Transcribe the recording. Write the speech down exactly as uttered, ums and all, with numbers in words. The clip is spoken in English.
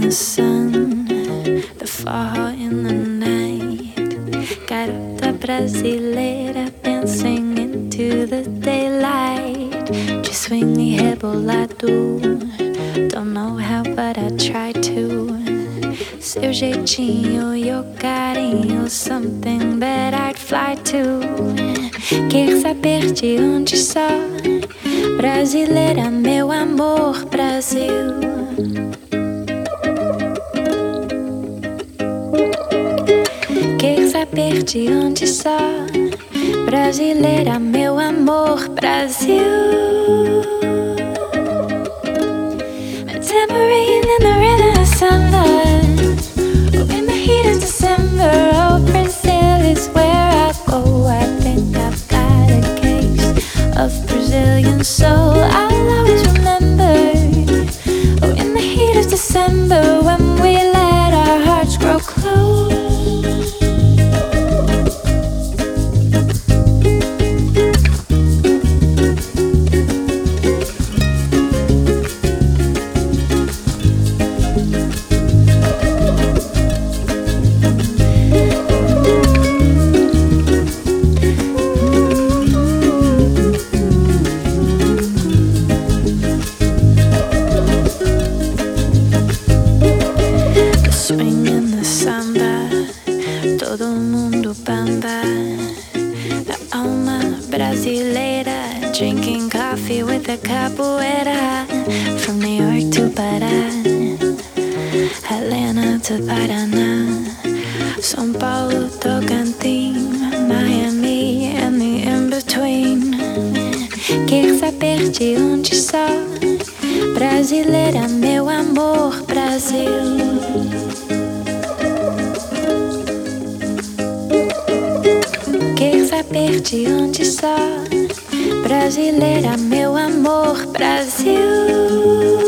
the sun, the fall in the night. Garota brasileira dancing into the daylight. De swing e rebolado, don't know how but I try to. Seu jeitinho, your carinho, something that I'd fly to. Quer saber de onde sou? Brasileira, meu amor, Brasil. Quer saber de onde sou? Brasileira, meu amor, Brasil. A tambourine in the rhythm of samba. Oh, in the heat of December, oh, Brazil is where I go. I think I've got a case of Brazilian soul. I'll always remember. Oh, in the heat of December, when we let our hearts grow close. Drinking coffee with a capoeira. From New York to Pará, Atlanta to Paraná, São Paulo, Tocantins, Miami and the in-between. Quer saber de onde sou? Brasileira, meu amor, Brasil. Quer saber de onde sou? Brasileira, meu amor, Brasil.